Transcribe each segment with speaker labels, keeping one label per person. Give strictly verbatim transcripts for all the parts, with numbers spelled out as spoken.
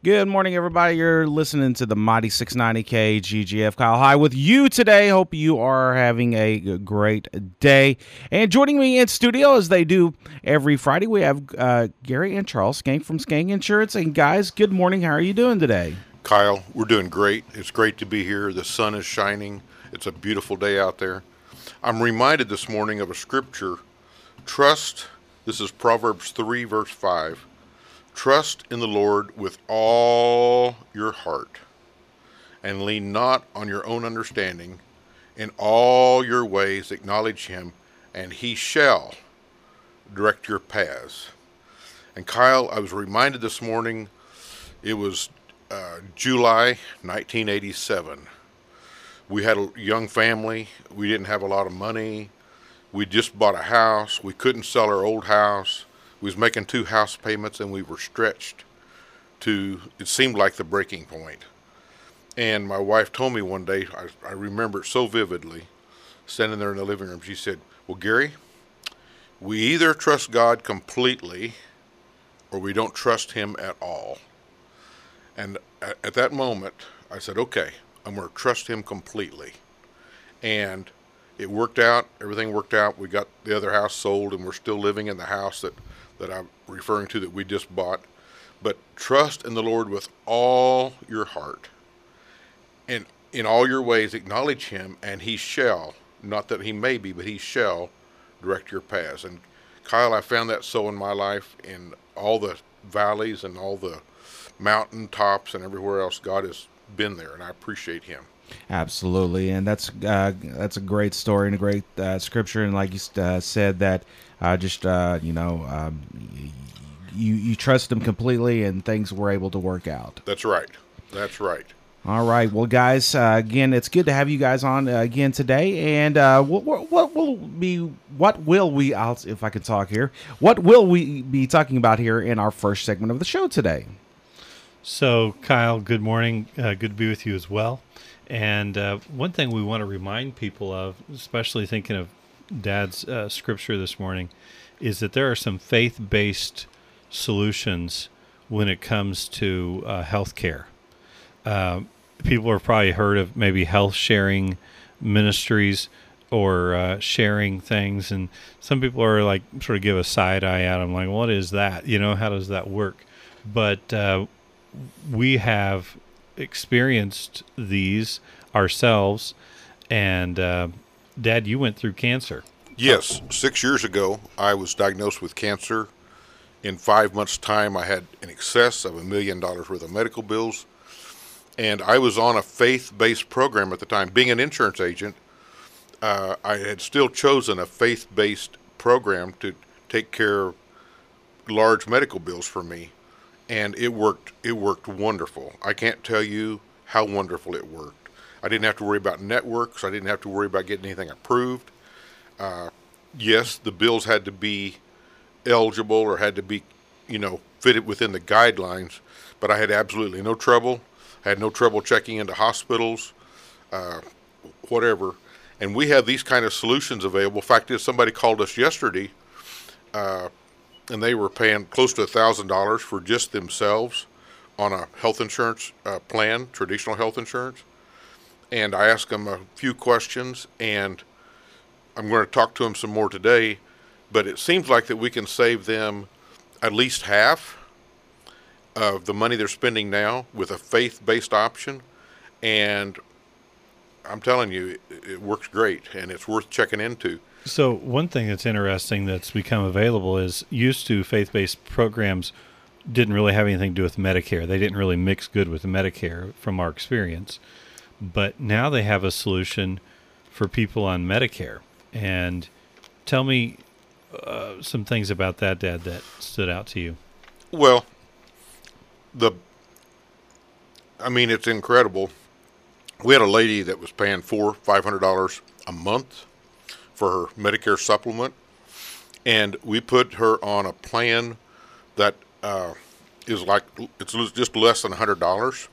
Speaker 1: Good morning, everybody. You're listening to the Mighty six ninety K G G F. Kyle High with you today. Hope you are having a great day. And joining me in studio, as they do every Friday, we have uh, Gary and Charles Skank from Skank Insurance. And guys, good morning. How are you doing today?
Speaker 2: Kyle, we're doing great. It's great to be here. The sun is shining. It's a beautiful day out there. I'm reminded this morning of a scripture. Trust, this is Proverbs three, verse five. Trust in the Lord with all your heart, and lean not on your own understanding. In all your ways acknowledge him, and he shall direct your paths. And Kyle, I was reminded this morning, it was uh, July nineteen eighty-seven. We had a young family. We didn't have a lot of money. We just bought a house. We couldn't sell our old house. We was making two house payments, and we were stretched to, it seemed like the breaking point. And my wife told me one day, I, I remember it so vividly, standing there in the living room, she said, well, Gary, we either trust God completely or we don't trust him at all. And at, at that moment, I said, okay, I'm going to trust him completely. And it worked out. Everything worked out. We got the other house sold, and we're still living in the house that that I'm referring to that we just bought. But trust in the Lord with all your heart, and in all your ways acknowledge him, and he shall, not that he may be, but he shall direct your paths. And Kyle, I found that so in my life, in all the valleys and all the mountain tops and everywhere else. God has been there, and I appreciate him.
Speaker 1: Absolutely, and that's uh, that's a great story and a great uh, scripture. And like you uh, said, that uh, just uh, you know um, you you trust him completely, and things were able to work out.
Speaker 2: That's right. That's right.
Speaker 1: All right, well, guys, uh, again, it's good to have you guys on uh, again today. And uh, what, what will be what will we? I'll, if I can talk here, what will we be talking about here in our first segment of the show today?
Speaker 3: So, Kyle, good morning. Uh, good to be with you as well. And uh, one thing we want to remind people of, especially thinking of Dad's uh, scripture this morning, is that there are some faith-based solutions when it comes to uh, health care. Uh, people have probably heard of maybe health sharing ministries or uh, sharing things, and some people are like sort of give a side eye at them, like, what is that? You know, how does that work? But uh, we have experienced these ourselves, and uh, Dad, you went through cancer.
Speaker 2: Yes, six years ago, I was diagnosed with cancer. In five months' time, I had in excess of a million dollars worth of medical bills, and I was on a faith-based program at the time. Being an insurance agent, uh, I had still chosen a faith-based program to take care of large medical bills for me. And it worked. It worked wonderful. I can't tell you how wonderful it worked. I didn't have to worry about networks. I didn't have to worry about getting anything approved. Uh, yes, the bills had to be eligible or had to be, you know, fitted within the guidelines. But I had absolutely no trouble. I had no trouble checking into hospitals, uh, whatever. And we have these kind of solutions available. Fact is, somebody called us yesterday. Uh, and they were paying close to one thousand dollars for just themselves on a health insurance uh, plan, traditional health insurance. And I asked them a few questions, and I'm going to talk to them some more today, but it seems like that we can save them at least half of the money they're spending now with a faith-based option. And I'm telling you, it, it works great, and it's worth checking into.
Speaker 3: So one thing that's interesting that's become available is used to faith-based programs didn't really have anything to do with Medicare. They didn't really mix good with Medicare from our experience. But now they have a solution for people on Medicare. And tell me uh, some things about that, Dad, that stood out to you.
Speaker 2: Well, the, I mean, it's incredible. We had a lady that was paying four, five hundred dollars a month for her Medicare supplement, and we put her on a plan that uh, is like, it's just less than one hundred dollars.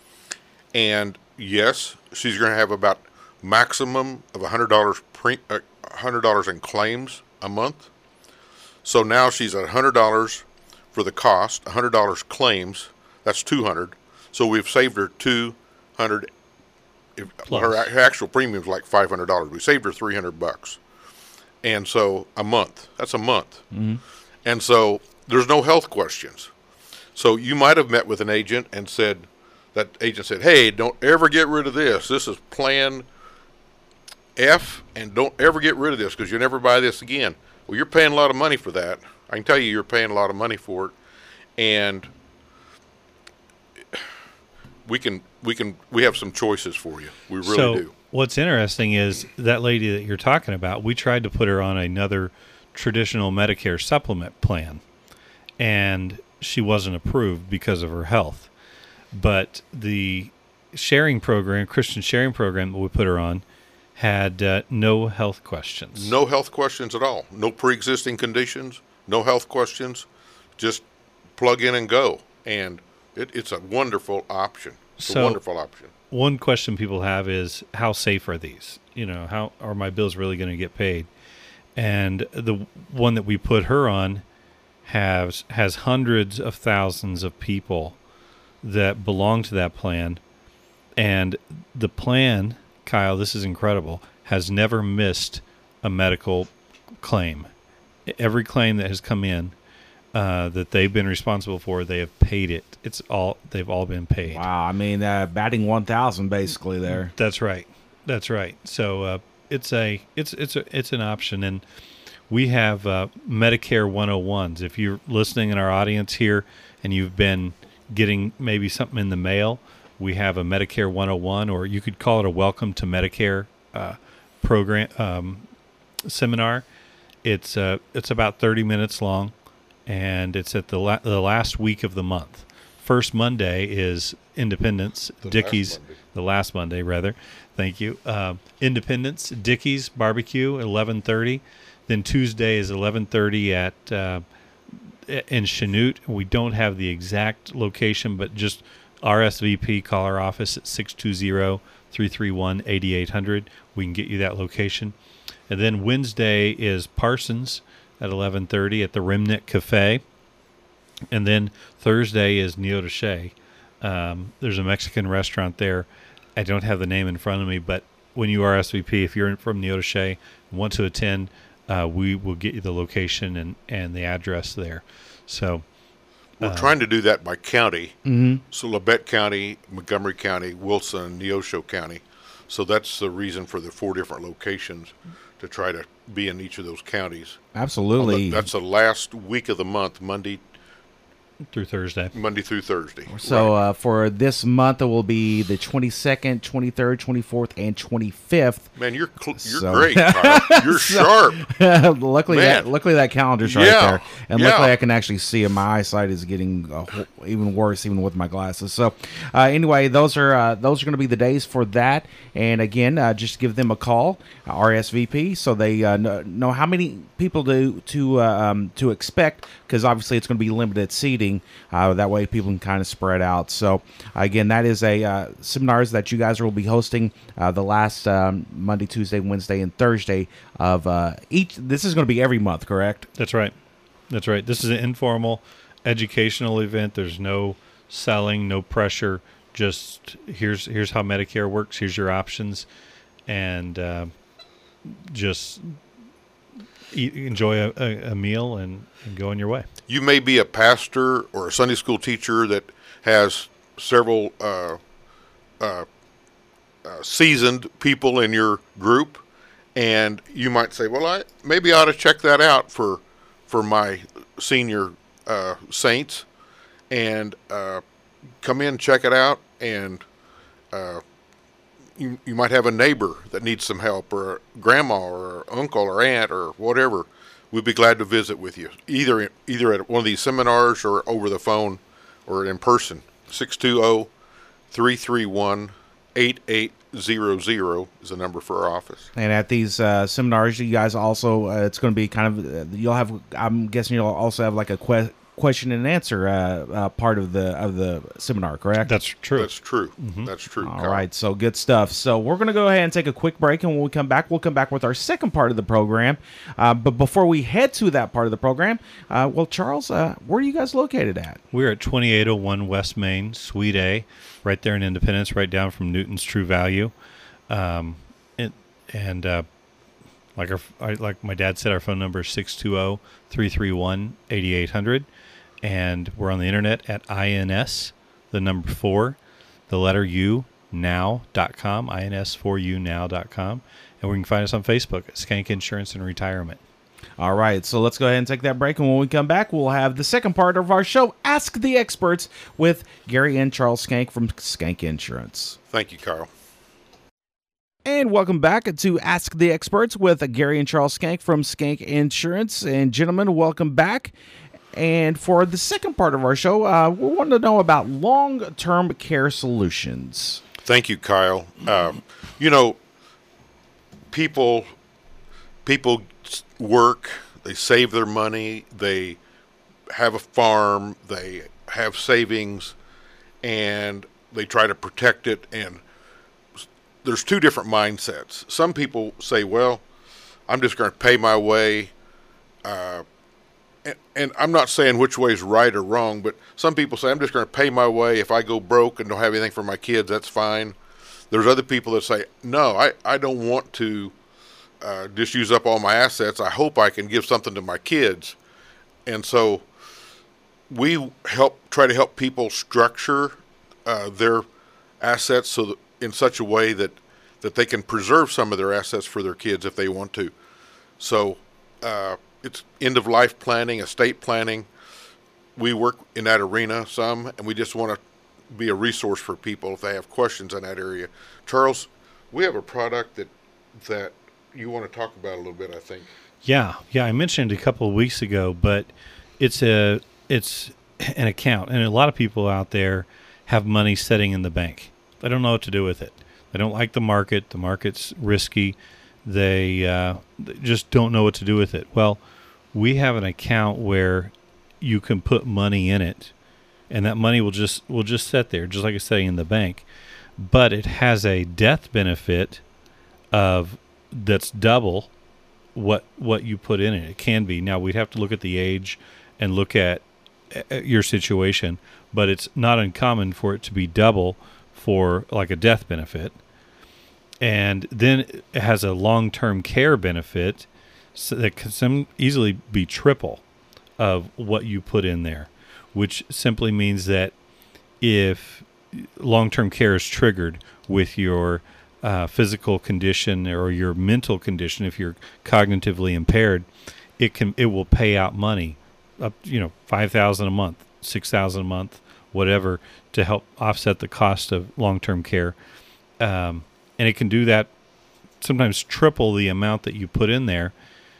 Speaker 2: And yes, she's going to have about maximum of one hundred dollars pre, uh, one hundred dollars in claims a month. So now she's at one hundred dollars for the cost, one hundred dollars claims, That's two hundred. So we've saved her two hundred. If
Speaker 3: Plus.
Speaker 2: her, her actual premium's like five hundred dollars. We saved her three hundred bucks. And so a month. That's a month.
Speaker 1: Mm-hmm.
Speaker 2: And so there's no health questions. So you might have met with an agent and said, that agent said, hey, don't ever get rid of this. This is plan F, and don't ever get rid of this because you'll never buy this again. Well, you're paying a lot of money for that. I can tell you you're paying a lot of money for it. And we can, we can, we have some choices for you. We really
Speaker 3: so,
Speaker 2: do.
Speaker 3: What's interesting is that lady that you're talking about, we tried to put her on another traditional Medicare supplement plan, and she wasn't approved because of her health. But the sharing program, Christian sharing program that we put her on, had uh, no health questions.
Speaker 2: No health questions at all. No pre-existing conditions. No health questions. Just plug in and go. And it, it's a wonderful option. It's
Speaker 3: So-
Speaker 2: a wonderful option.
Speaker 3: One question people have is, how safe are these? You know, how are my bills really going to get paid? And the one that we put her on has has hundreds of thousands of people that belong to that plan. And the plan, Kyle, this is incredible, has never missed a medical claim. Every claim that has come in uh, that they've been responsible for, they have paid it. It's all they've all been paid.
Speaker 1: Wow, I mean, uh, batting one thousand basically there.
Speaker 3: That's right. That's right. So uh, it's a it's it's a, it's an option, and we have uh, Medicare one oh ones. If you're listening in our audience here and you've been getting maybe something in the mail, we have a Medicare one oh one, or you could call it a Welcome to Medicare uh, program um, seminar. It's uh, it's about thirty minutes long, and it's at the la- the last week of the month. First Monday is Independence,
Speaker 2: The last
Speaker 3: Dickey's,
Speaker 2: Monday.
Speaker 3: the last Monday rather. Thank you. Uh, Independence, Dickey's Barbecue at eleven thirty. Then Tuesday is eleven thirty at uh, in Chanute. We don't have the exact location, but just R S V P, call our office at six two zero, three three one, eight eight zero zero. We can get you that location. And then Wednesday is Parsons at eleven thirty at the Remnant Cafe. And then Thursday is Neodache. Um, there's a Mexican restaurant there. I don't have the name in front of me, but when you R S V P, if you're from Neodache and want to attend, uh, we will get you the location and, and the address there. So
Speaker 2: We're
Speaker 3: Uh,
Speaker 2: trying to do that by county.
Speaker 1: Mm-hmm.
Speaker 2: So Labette County, Montgomery County, Wilson, and Neosho County. So that's the reason for the four different locations, to try to be in each of those counties.
Speaker 1: Absolutely.
Speaker 2: That's the last week of the month, Monday,
Speaker 3: through Thursday.
Speaker 2: Monday through Thursday.
Speaker 1: So
Speaker 2: Right.
Speaker 1: uh, for this month, it will be the twenty-second, twenty-third, twenty-fourth, and twenty-fifth.
Speaker 2: Man, you're cl- you're
Speaker 1: So-
Speaker 2: great, Kyle. You're sharp.
Speaker 1: luckily,
Speaker 2: Man.
Speaker 1: that luckily that calendar's right
Speaker 2: Yeah,
Speaker 1: there, and
Speaker 2: yeah.
Speaker 1: luckily I can actually see it. My eyesight is getting uh, ho- even worse, even with my glasses. So, uh, anyway, those are uh, those are going to be the days for that. And again, uh, just give them a call, uh, R S V P, so they uh, know, know how many people to to uh, um, to expect, because obviously it's going to be limited seating. Uh, that way, people can kind of spread out. So, again, that is a uh, seminars that you guys will be hosting uh, the last um, Monday, Tuesday, Wednesday, and Thursday of uh, each. This is going to be every month, correct?
Speaker 3: That's right. That's right. This is an informal educational event. There's no selling, no pressure. Just here's here's how Medicare works. Here's your options, and uh, just eat, enjoy a, a, a meal and, and go on your way.
Speaker 2: You may be a pastor or a Sunday school teacher that has several uh, uh, uh, seasoned people in your group, and you might say, well, I maybe I ought to check that out for for my senior uh, saints, and uh, come in, check it out, and uh, you, you might have a neighbor that needs some help, or a grandma or uncle or aunt or whatever. We'd be glad to visit with you, either either at one of these seminars or over the phone or in person. six two zero, three three one, eight eight zero zero is the number for our office.
Speaker 1: And at these uh, seminars, you guys also, uh, it's going to be kind of, uh, you'll have, I'm guessing you'll also have like a que- question and answer uh, uh, part of the of the seminar, correct?
Speaker 3: That's true.
Speaker 2: That's true. That's true.
Speaker 1: All
Speaker 2: Kyle.
Speaker 1: right, so good stuff. So we're going to go ahead and take a quick break, and when we come back, we'll come back with our second part of the program. Uh, but before we head to that part of the program, uh, well, Charles, uh, where are you guys located at?
Speaker 3: We're at twenty-eight oh one West Main, Suite A, right there in Independence, right down from Newton's True Value. Um, and and uh, like our, I, like my dad said, our phone number is six two zero, three three one, eight eight zero zero, and we're on the internet at I N S, the number four, the letter U, now dot com, I N S four U now dot com, and we can find us on Facebook at Skank Insurance and Retirement.
Speaker 1: All right, so let's go ahead and take that break, and when we come back, we'll have the second part of our show, Ask the Experts, with Gary and Charles Skank from Skank Insurance.
Speaker 2: Thank you, Carl.
Speaker 1: And welcome back to Ask the Experts with Gary and Charles Skank from Skank Insurance. And gentlemen, welcome back. And for the second part of our show, uh, we want to know about long-term care solutions.
Speaker 2: Thank you, Kyle. Um, you know, people people work, they save their money, they have a farm, they have savings, and they try to protect it. And there's two different mindsets. Some people say, well, I'm just going to pay my way. Uh, and, and I'm not saying which way is right or wrong, but some people say, I'm just going to pay my way. If I go broke and don't have anything for my kids, that's fine. There's other people that say, no, I, I don't want to uh, just use up all my assets. I hope I can give something to my kids. And so we help try to help people structure uh, their assets so that in such a way that, that they can preserve some of their assets for their kids if they want to. So uh, it's end-of-life planning, estate planning. We work in that arena some, and we just want to be a resource for people if they have questions in that area. Charles, we have a product that that you want to talk about a little bit, I think.
Speaker 3: Yeah, yeah, I mentioned it a couple of weeks ago, but it's a it's an account, and a lot of people out there have money sitting in the bank. They don't know what to do with it. They don't like the market. The market's risky. They, uh, they just don't know what to do with it. Well, we have an account where you can put money in it, and that money will just will just sit there, just like it's sitting in the bank. But it has a death benefit of that's double what what you put in it. It can be. Now we'd have to look at the age and look at, at your situation, but it's not uncommon for it to be double for like a death benefit. And then it has a long-term care benefit so that can some easily be triple of what you put in there, which simply means that if long-term care is triggered with your uh, physical condition or your mental condition, if you're cognitively impaired, it can it will pay out money up, you know, five thousand a month, six thousand a month, whatever, to help offset the cost of long-term care. Um, and it can do that sometimes triple the amount that you put in there.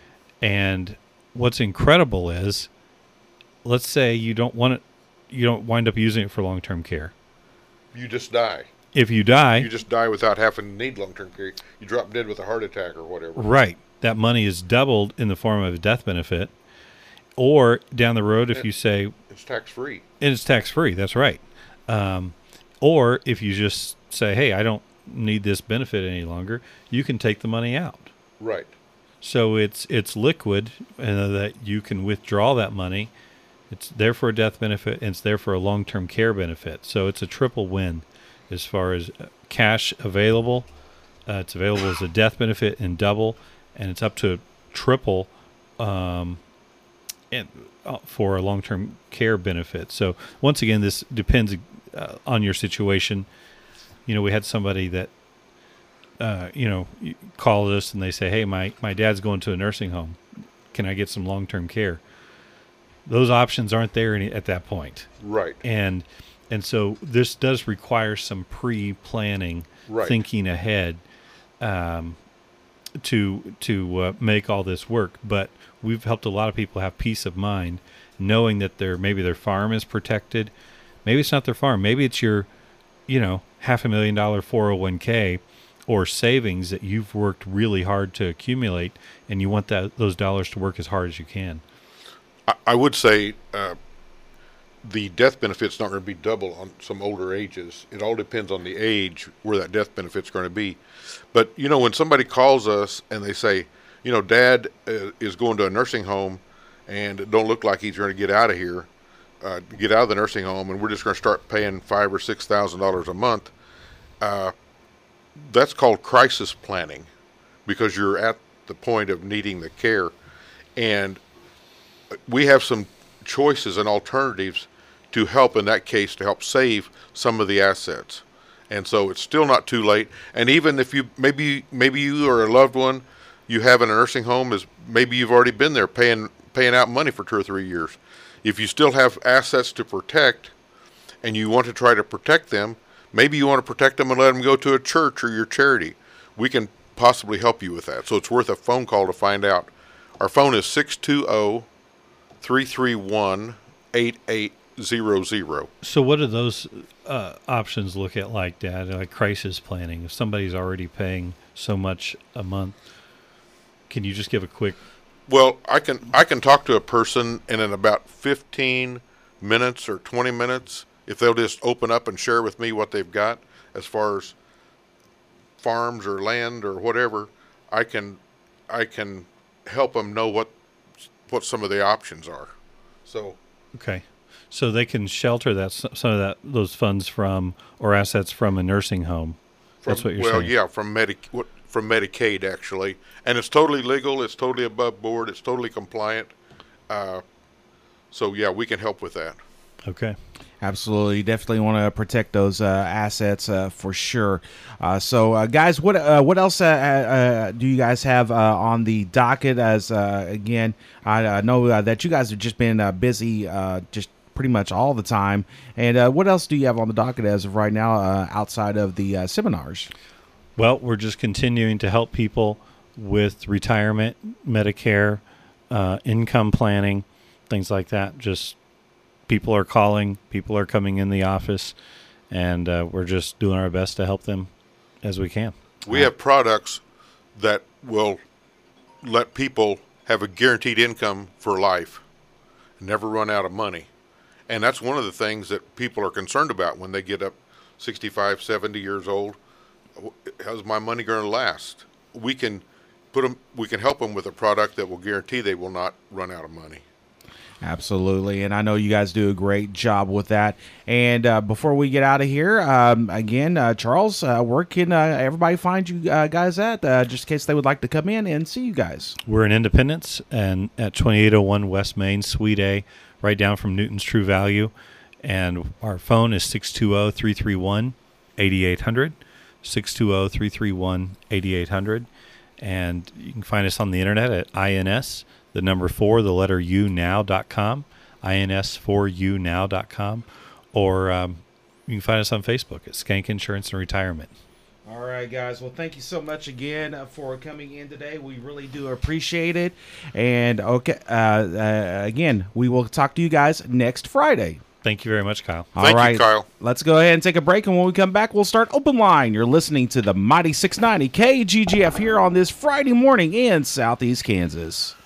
Speaker 3: And what's incredible is, let's say you don't want it, you don't wind up using it for long-term care.
Speaker 2: You just die.
Speaker 3: If you die,
Speaker 2: You just die without having to need long-term care. You drop dead with a heart attack or whatever.
Speaker 3: right, that money is doubled in the form of a death benefit. Or down the road, if you say,
Speaker 2: It's tax-free.
Speaker 3: and it's tax-free, that's right. Um, or if you just say, hey, I don't need this benefit any longer, you can take the money out.
Speaker 2: Right.
Speaker 3: So it's it's liquid, and that you can withdraw that money. It's there for a death benefit, and it's there for a long-term care benefit. So it's a triple win as far as cash available. Uh, it's available as a death benefit and double, and it's up to triple um, and, uh, for a long-term care benefit. So once again, this depends uh, on your situation. You know, we had somebody that, uh, you know, called us and they say, hey, my, my dad's going to a nursing home. Can I get some long-term care? Those options aren't there any, at that point.
Speaker 2: Right.
Speaker 3: And and so this does require some pre-planning,
Speaker 2: Right.
Speaker 3: thinking ahead um, to to uh, make all this work. But we've helped a lot of people have peace of mind, knowing that their maybe their farm is protected. Maybe it's not their farm. Maybe it's your, you know, half a million dollar four oh one k or savings that you've worked really hard to accumulate, and you want that those dollars to work as hard as you can.
Speaker 2: I, I would say uh, the death benefit's not going to be double on some older ages. It all depends on the age where that death benefit's going to be. But, you know, when somebody calls us and they say, you know, Dad uh, is going to a nursing home and it don't look like he's going to get out of here, uh, get out of the nursing home, and we're just going to start paying five or six thousand dollars a month, uh, that's called crisis planning, because you're at the point of needing the care. And we have some choices and alternatives to help in that case, to help save some of the assets. And so it's still not too late. And even if you maybe maybe you or a loved one you have in a nursing home, is maybe you've already been there paying paying out money for two or three years. If you still have assets to protect and you want to try to protect them, maybe you want to protect them and let them go to a church or your charity. We can possibly help you with that. So it's worth a phone call to find out. Our phone is six two zero, three three one, eight eight zero zero.
Speaker 3: So what do those uh, options look at like, Dad? Like crisis planning. If somebody's already paying so much a month, can you just give a quick...
Speaker 2: Well, I can I can talk to a person, and in about fifteen minutes or twenty minutes, if they'll just open up and share with me what they've got as far as farms or land or whatever, I can I can help them know what what some of the options are. So
Speaker 3: okay, so they can shelter that some of that those funds from, or assets from, a nursing home.
Speaker 2: From,
Speaker 3: That's what you're
Speaker 2: well,
Speaker 3: saying.
Speaker 2: yeah, from Medic from Medicaid actually, and it's totally legal. It's totally above board. It's totally compliant. Uh, so yeah, we can help with that.
Speaker 3: Okay.
Speaker 1: Absolutely, definitely want to protect those uh, assets uh, for sure. Uh, so, uh, guys, what uh, what else uh, uh, do you guys have uh, on the docket? As uh, again, I uh, know uh, that you guys have just been uh, busy, uh, just pretty much all the time. And uh, what else do you have on the docket as of right now, uh, outside of the uh, seminars?
Speaker 3: Well, we're just continuing to help people with retirement, Medicare, uh, income planning, things like that. Just people are calling, people are coming in the office, and uh, we're just doing our best to help them as we can.
Speaker 2: We have products that will let people have a guaranteed income for life, never run out of money. And that's one of the things that people are concerned about when they get up sixty-five, seventy years old. How's my money going to last? We can put them, we can help them with a product that will guarantee they will not run out of money.
Speaker 1: Absolutely, and I know you guys do a great job with that. And uh, before we get out of here, um, again, uh, Charles, uh, where can uh, everybody find you uh, guys at, uh, just in case they would like to come in and see you guys?
Speaker 3: We're in Independence and at twenty-eight oh one West Main, Suite A, right down from Newton's True Value. And our phone is six two zero, three three one, eight eight zero zero, six two zero, three three one, eight eight zero zero. And you can find us on the internet at I N S, the number four, the letter U now dot com, I N S four U now dot com, or um, you can find us on Facebook at Skank Insurance and Retirement.
Speaker 1: All right, guys. Well, thank you so much again uh, for coming in today. We really do appreciate it. And okay, uh, uh, again, we will talk to you guys next Friday.
Speaker 3: Thank you very much, Kyle.
Speaker 1: All
Speaker 2: Thank
Speaker 1: right,
Speaker 2: you, Kyle.
Speaker 1: Let's go ahead and take a break, and when we come back, we'll start Open Line. You're listening to the Mighty six ninety K G G F here on this Friday morning in Southeast Kansas.